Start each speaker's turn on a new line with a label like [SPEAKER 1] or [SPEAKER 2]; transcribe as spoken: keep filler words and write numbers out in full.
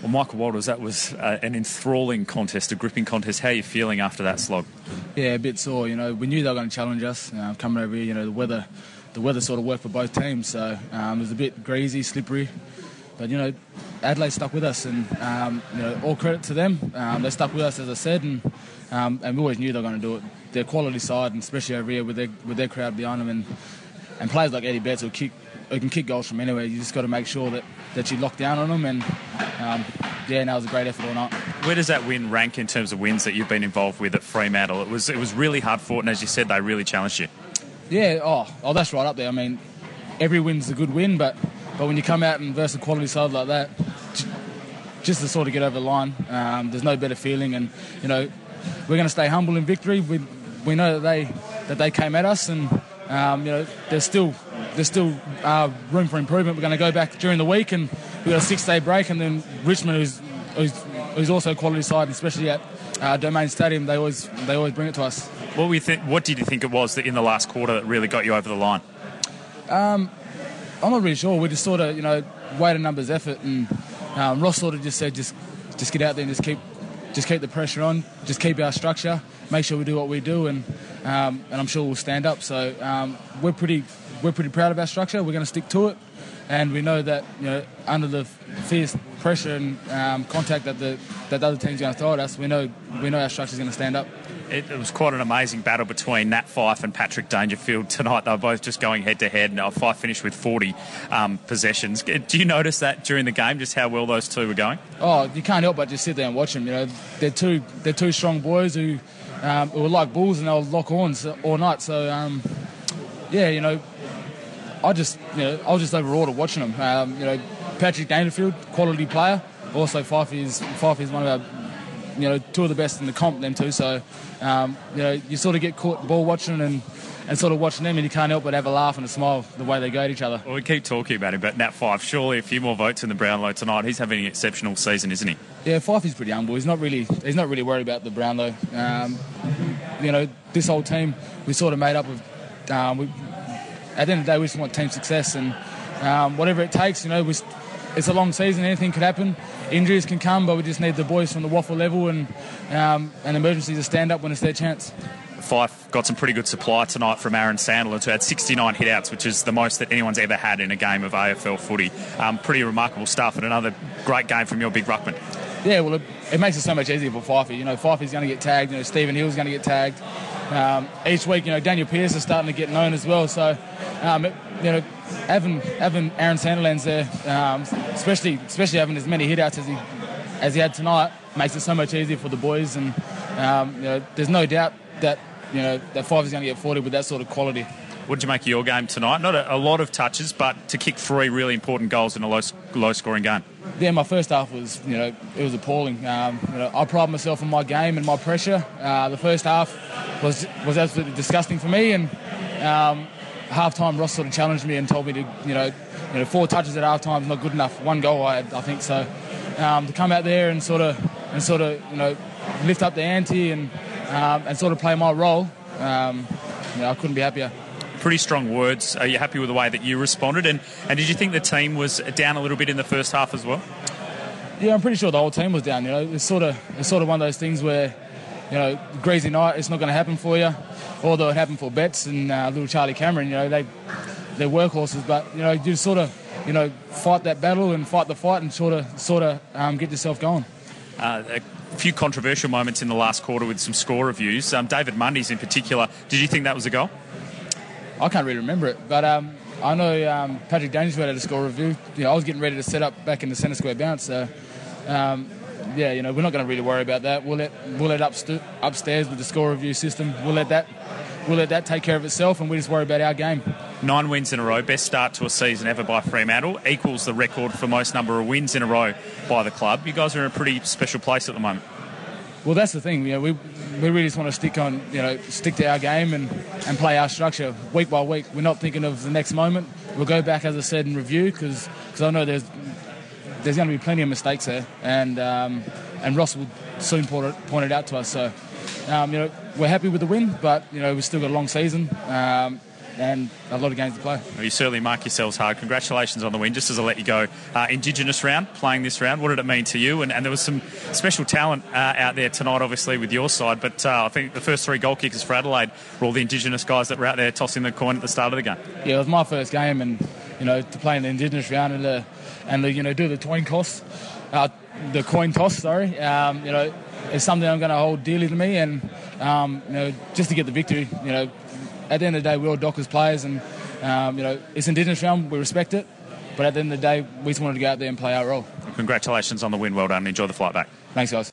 [SPEAKER 1] Well, Michael Walters, that was uh, an enthralling contest, a gripping contest. How are you feeling after that slog?
[SPEAKER 2] Yeah, a bit sore. You know, we knew they were going to challenge us. Uh, coming over here, you know, the weather, the weather sort of worked for both teams. So um, it was a bit greasy, slippery. But you know, Adelaide stuck with us, and um, you know, all credit to them. Um, they stuck with us, as I said, and um, and we always knew they were going to do it. Their quality side, and especially over here with their with their crowd behind them, and and players like Eddie Betts who kick, who can kick goals from anywhere. You just got to make sure that that you lock down on them, and um, yeah, now it was a great effort all night.
[SPEAKER 1] Where does that win rank in terms of wins that you've been involved with at Fremantle? It was it was really hard fought, and as you said, they really challenged you.
[SPEAKER 2] Yeah, oh, oh, that's right up there. I mean, every win's a good win, but but when you come out and versus a quality side like that, just to sort of get over the line, um, there's no better feeling. And you know, we're going to stay humble in victory. We we know that they that they came at us, and um, you know, there's still there's still uh, room for improvement. We're going to go back during the week, and we've got a six-day break, and then Richmond, who's who's, who's also a quality side, especially at uh, Domain Stadium, they always they always bring it to us.
[SPEAKER 1] What we think? What did you think it was that in the last quarter that really got you over the line?
[SPEAKER 2] Um, I'm not really sure. We just sort of, you know, weight of numbers effort, and um, Ross sort of just said, just just get out there and just keep just keep the pressure on, just keep our structure, make sure we do what we do, and um, and I'm sure we'll stand up. So um, we're pretty we're pretty proud of our structure. We're going to stick to it, and we know that, you know, under the fierce pressure and um, contact that the that the other team's going to throw at us, we know we know our structure's going to stand up.
[SPEAKER 1] It, it was quite an amazing battle between Nat Fyfe and Patrick Dangerfield tonight. They were both just going head-to-head, and Fyfe finished with forty um, possessions. Do you notice that during the game, just how well those two were going?
[SPEAKER 2] Oh, you can't help but just sit there and watch them. You know, they're two they're two strong boys who, um, who were like bulls, and they'll lock horns all night. So, um, yeah, you know, I just you know I was just overawed at watching them. Um, you know, Patrick Dangerfield, quality player. Also, Fyfe is Fyfe is one of our, you know, two of the best in the comp, them two. So, um, you know, you sort of get caught ball watching and, and sort of watching them, and you can't help but have a laugh and a smile the way they go at each other.
[SPEAKER 1] Well, we keep talking about him, but Nat Fyfe, surely a few more votes in the Brownlow tonight. He's having an exceptional season, isn't he?
[SPEAKER 2] Yeah, Fyfe is pretty humble. He's not really he's not really worried about the Brownlow. Um, you know, this whole team, we sort of made up of. Um, we, at the end of the day, we just want team success, and um, whatever it takes. You know, we, it's a long season. Anything could happen. Injuries can come, but we just need the boys from the waffle level and um, and emergencies to stand up when it's their chance.
[SPEAKER 1] Fyfe got some pretty good supply tonight from Aaron Sandler, who had sixty-nine hitouts, which is the most that anyone's ever had in a game of A F L footy. Um, pretty remarkable stuff, and another great game from your big ruckman.
[SPEAKER 2] Yeah, well, it, it makes it so much easier for Fyfe. You know, Fyfe's going to get tagged. You know, Stephen Hill's going to get tagged. Um, each week, you know, Daniel Pearce is starting to get known as well. So, um, it, you know, having having Aaron Sanderlands there, um, especially especially having as many hitouts as he as he had tonight, makes it so much easier for the boys. And um, you know, there's no doubt that you know that Fyfe is going to get forty with that sort of quality.
[SPEAKER 1] What did you make of your game tonight? Not a, a lot of touches, but to kick three really important goals in a low low scoring game.
[SPEAKER 2] Yeah, my first half was, you know, it was appalling. Um, you know, I pride myself on my game and my pressure. Uh, the first half was was absolutely disgusting for me, and um, half time Ross sort of challenged me and told me to, you know, you know, four touches at half time is not good enough. One goal I had, I think so. Um, to come out there and sort of and sort of you know lift up the ante and um, and sort of play my role, um, you know, I couldn't be happier.
[SPEAKER 1] Pretty strong words. Are you happy with the way that you responded? And, and did you think the team was down a little bit in the first half as well?
[SPEAKER 2] Yeah, I'm pretty sure the whole team was down. You know, it's sort of it's sort of one of those things where, you know, greasy night, it's not going to happen for you. Although it happened for Betts and uh, little Charlie Cameron. You know, they they're workhorses, but you know, you just sort of you know fight that battle and fight the fight and sort of sort of um, get yourself going.
[SPEAKER 1] Uh, a few controversial moments in the last quarter with some score reviews. Um, David Mundy's in particular. Did you think that was a goal?
[SPEAKER 2] I can't really remember it, but um, I know um, Patrick Dangerfield had a score review. You know, I was getting ready to set up back in the centre square bounce, so um, yeah, you know, we're not going to really worry about that. We'll let we'll let upst- upstairs with the score review system. We'll let that we'll let that take care of itself, and we just worry about our game.
[SPEAKER 1] Nine wins in a row, best start to a season ever by Fremantle, equals the record for most number of wins in a row by the club. You guys are in a pretty special place at the moment.
[SPEAKER 2] Well, that's the thing. You know, we we really just want to stick on, you know, stick to our game and, and play our structure week by week. We're not thinking of the next moment. We'll go back, as I said, and review because I know there's there's going to be plenty of mistakes there, and um, and Ross will soon point it, point it out to us. So, um, you know, we're happy with the win, but you know we've still got a long season. Um, and a lot of games to play.
[SPEAKER 1] Well, you certainly mark yourselves hard. Congratulations on the win. Just as I let you go, uh, Indigenous round, playing this round, what did it mean to you? And, and there was some special talent uh, out there tonight, obviously, with your side, but uh, I think the first three goal kickers for Adelaide were all the Indigenous guys that were out there tossing the coin at the start of the game.
[SPEAKER 2] Yeah, it was my first game, and, you know, to play in the Indigenous round and, the, and the, you know, do the coin toss, uh, the coin toss, sorry, um, you know, it's something I'm going to hold dearly to me, and, um, you know, just to get the victory, you know, at the end of the day, we're all Dockers players, and, um, you know, it's Indigenous round, we respect it, but at the end of the day, we just wanted to go out there and play our role.
[SPEAKER 1] Congratulations on the win. Well done. Enjoy the flight back.
[SPEAKER 2] Thanks, guys.